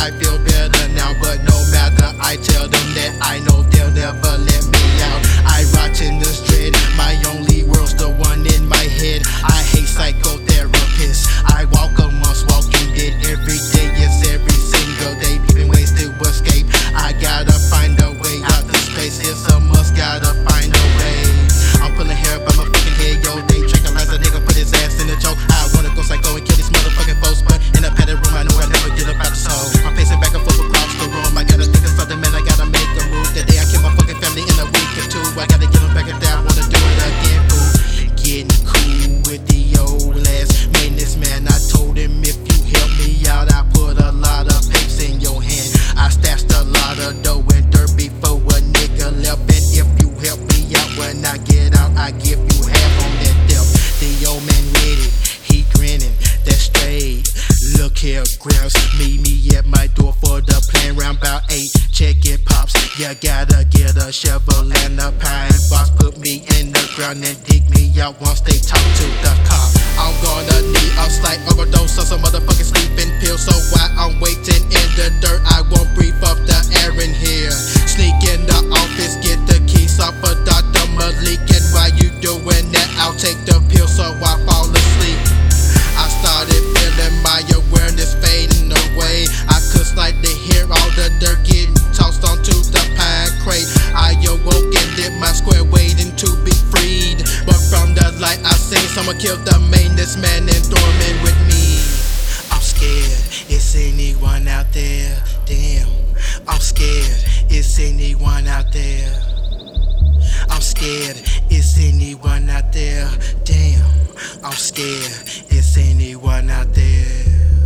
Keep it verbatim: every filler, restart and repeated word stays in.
I feel better now, but no matter, I tell them that I know they'll never let me out. I rot in the street, my only world's the one in my head. I hate psychotherapists, I walk amongst walking dead. Every day is every single day, giving ways to escape. I gotta find a way out of space, it's a must, gotta find a way. I'm pulling hair by my fucking head, yo. They tranquilize a nigga, put his ass in the choke. I wanna go psycho and kill these motherfucking folks, but in a padded room, I know I never get up out the soul. I'm pacing back and forth across the room. I gotta think of something, man, I gotta make a move. That day I kill my fucking family in a week or two. I gotta get them back and down, wanna do it again, fool. Getting cool with the old ass maintenance man. I told him if you help me out, I put a lot of papes in your hand. I stashed a lot of dough and dirt before a nigga left. And if you help me out when I get out, I give you half on that debt. The old man with it, he grinning, that's straight. Look here, Gramps, meet me at my door for the plan round about eight. Check it, pops, you gotta get a shovel and a pine box. Put me in the ground and dig me out once they talk to the cop. I'm gonna need a slight overdose of some motherfucking sleeping pills. So while I'm waiting in the dirt, I won't breathe up the air in here. Sneak in the office, get the keys off of Doctor Malik. And while you doing that, I'll take the pill so I fall asleep. I started feeling my awareness fading away. I could slightly hear all the dirt getting tossed onto the pine crate. I awoke and did my square waiting to be freed. But from the light I seen someone kill the maintenance man and throw him in with me. I'm scared, is anyone out there? Damn, I'm scared, is anyone out there? I'm scared, is anyone out there? Damn, I'm scared, is anyone out there?